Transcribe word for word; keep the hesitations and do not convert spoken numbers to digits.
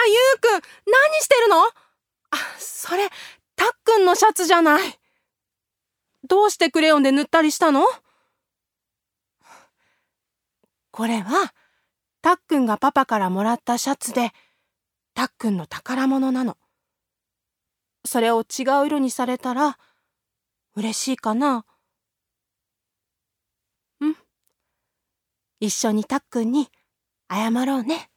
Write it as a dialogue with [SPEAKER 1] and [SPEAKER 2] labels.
[SPEAKER 1] ゆうくん、何してるの？あ、それ、たっくんのシャツじゃない。どうしてクレヨンで塗ったりしたの？これは、たっくんがパパからもらったシャツで、たっくんの宝物なの。それを違う色にされたら、嬉しいかな？うん。一緒にたっくんに謝ろうね。